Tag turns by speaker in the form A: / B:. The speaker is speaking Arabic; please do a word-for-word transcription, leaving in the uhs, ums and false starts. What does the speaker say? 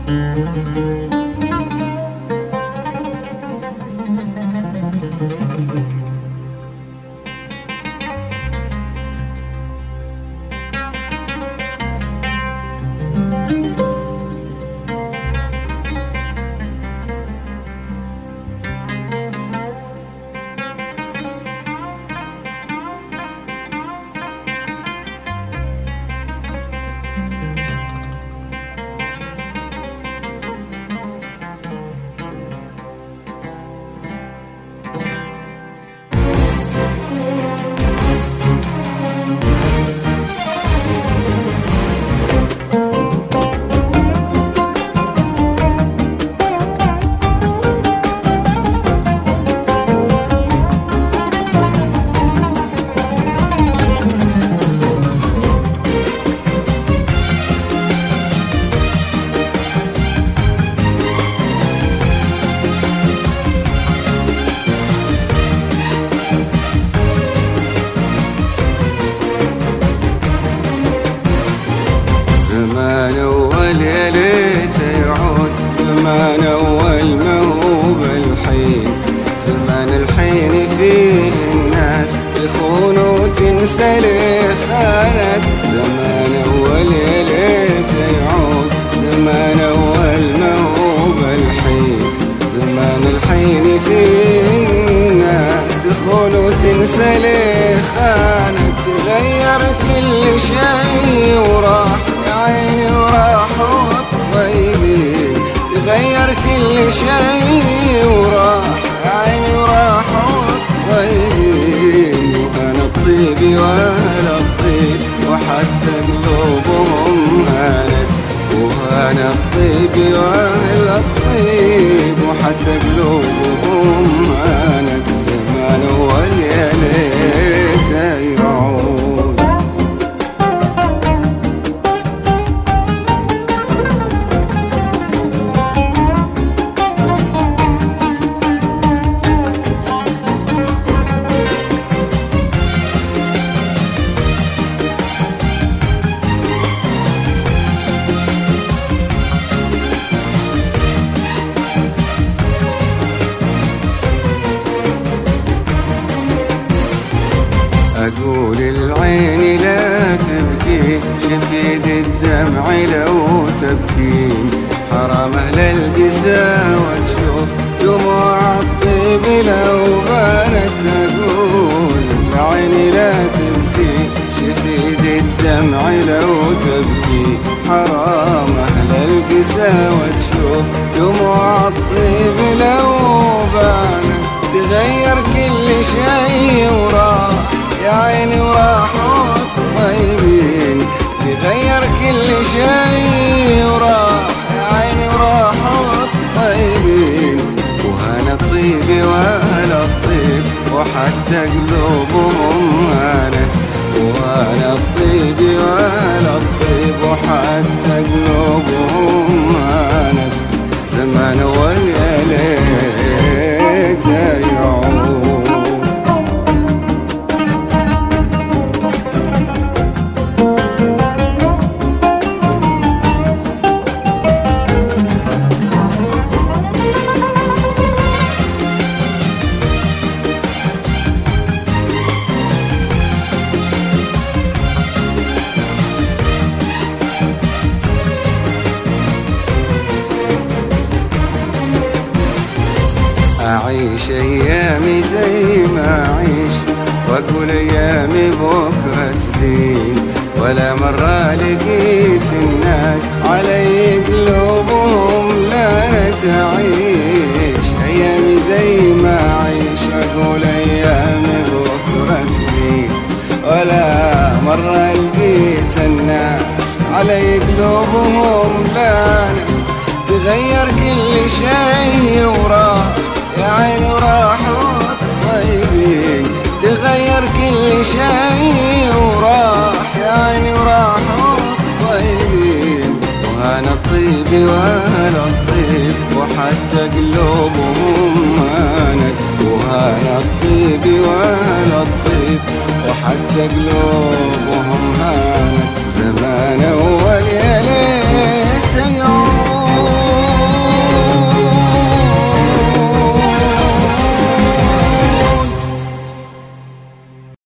A: زمان أول يا ليت يعود، زمان أول ما هو بالحين، زمان الحين فيه الناس تخون وتنسى لي خانت. زمان أول يا ليت يعود، زمان أول ما هو بالحين، زمان الحين فيه الناس تخون وتنسى لي خانت. تغير كل شيء وراح يا عيني وراحوا الطيبين، تغير كل شيء وراح يا عيني وراحوا الطيبين. وأنا الطيب وأهل الطيب وحتى قلوبهم هانت، وأنا الطيب وأهل الطيب وحتى قلوبهم هانت. زمان أول يا ليت يعود. أقول العين لا تبكي، شفيد الدمع لو تبكين، حرام أهل القساوة تشوف دموع الطيب لو بانت. أقول العين لا تبكي، شفيد الدمع لو تبكي، حرام أهل القساوة تشوف دموع الطيب لو بانت. تغير كل شيء وراح يا عيني وراحوا الطيبين، تغير كل شيء وراح يا عيني وراحوا الطيبين. وهنا الطيب وأهل الطيب وحتى قلوبهم هانت، وهنا الطيب وأهل الطيب وحتى قلوبهم هانت. زمان أول يا ليت يعود. أعيش أيامي زي ما أعيش، وأقول أيامي بكرة تزين، ولا مرة لقيت الناس علي قلوبهم لا تعيش. أيامي زي ما أعيش، وأقول أيامي بكرة تزين، ولا مرة لقيت الناس علي قلوبهم لانت. تغير كل شيء وراح يا عيني وراحوا الطيبين، تغير كل شيء وراح يا عيني وراحوا الطيبين. وأنا الطيب وأهل الطيب وحتى قلوبهم هانت، وأنا الطيب وأهل الطيب وحتى قلوبهم